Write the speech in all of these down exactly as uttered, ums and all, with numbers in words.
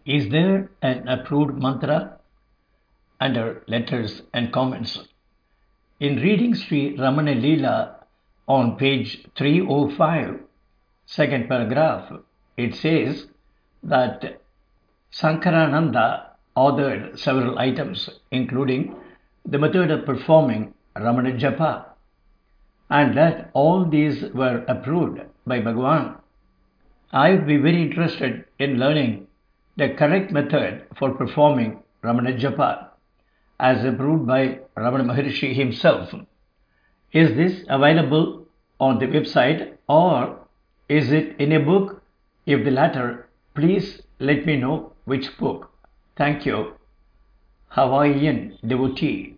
Is there an approved mantra? Under letters and comments. In reading Sri Ramana Leela on page three oh five, second paragraph, it says that Sankarananda authored several items, including the method of performing Ramana Japa, and that all these were approved by Bhagavan. I would be very interested in learning the correct method for performing Ramana Japa as approved by Ramana Maharshi himself. Is this available on the website or is it in a book? If the latter, please let me know which book. Thank you. Hawaiian devotee.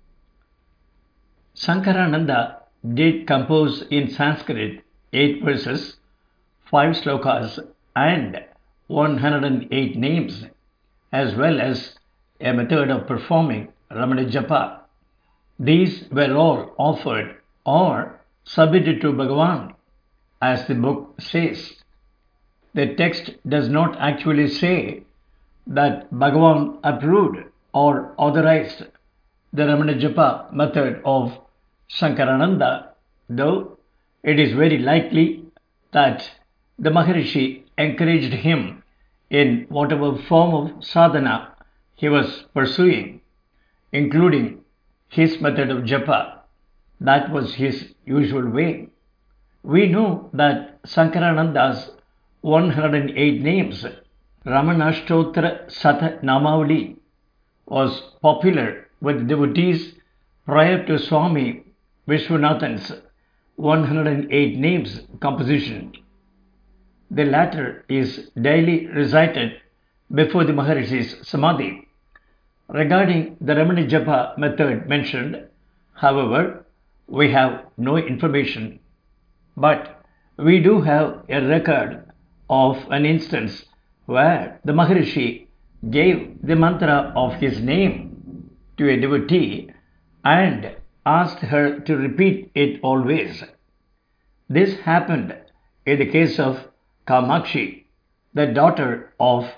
Sankarananda did compose in Sanskrit eight verses, five slokas and one hundred eight names, as well as a method of performing Ramana Japa. These were all offered or submitted to Bhagavan, as the book says. The text does not actually say that Bhagavan approved or authorized the Ramana Japa method of Sankarananda, though it is very likely that the Maharishi encouraged him in whatever form of sadhana he was pursuing, including his method of japa. That was his usual way. We know that Sankarananda's one hundred eight names, Ramanashtotra Sat Namavali, was popular with devotees prior to Swami Vishwanathan's one hundred eight names composition. The latter is daily recited before the Maharishi's Samadhi. Regarding the Ramana Japa method mentioned, however, we have no information, but we do have a record of an instance where the Maharishi gave the mantra of his name to a devotee and asked her to repeat it always. This happened in the case of Kamakshi, the daughter of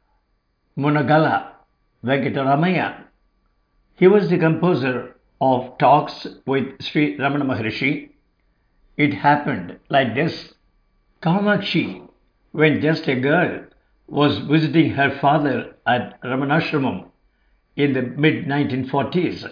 Munagala Venkataramayan. He was the composer of talks with Sri Ramana Maharshi. It happened like this. Kamakshi, when just a girl, was visiting her father at Ramanashramam in the mid nineteen forties.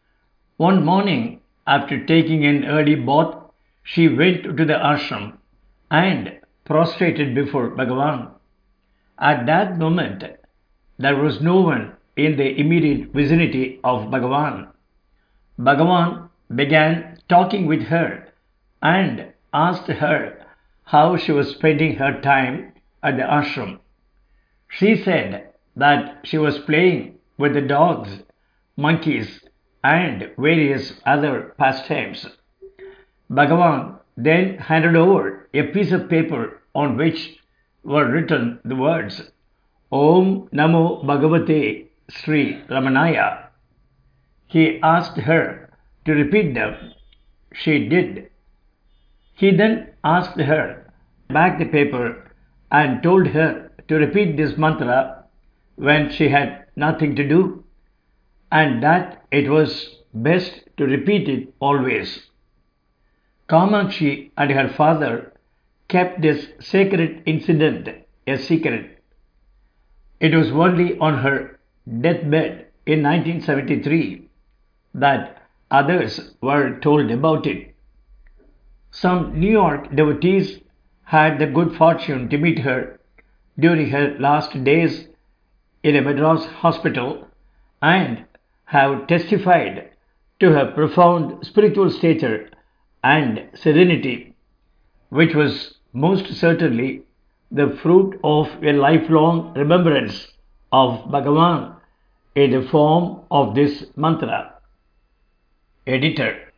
One morning, after taking an early bath, she went to the ashram and prostrated before Bhagavan. At that moment, there was no one in the immediate vicinity of Bhagavan. Bhagavan began talking with her and asked her how she was spending her time at the ashram. She said that she was playing with the dogs, monkeys, and various other pastimes. Bhagavan then handed over a piece of paper on which were written the words Om Namo Bhagavate Sri Ramanaya. He asked her to repeat them. She did. He then asked her back the paper and told her to repeat this mantra when she had nothing to do, and that it was best to repeat it always. Kamakshi and her father kept this sacred incident a secret. It was only on her deathbed in nineteen seventy-three that others were told about it. Some New York devotees had the good fortune to meet her during her last days in a Madras hospital and have testified to her profound spiritual stature and serenity, which was most certainly the fruit of a lifelong remembrance of Bhagavan in the form of this mantra. Editor.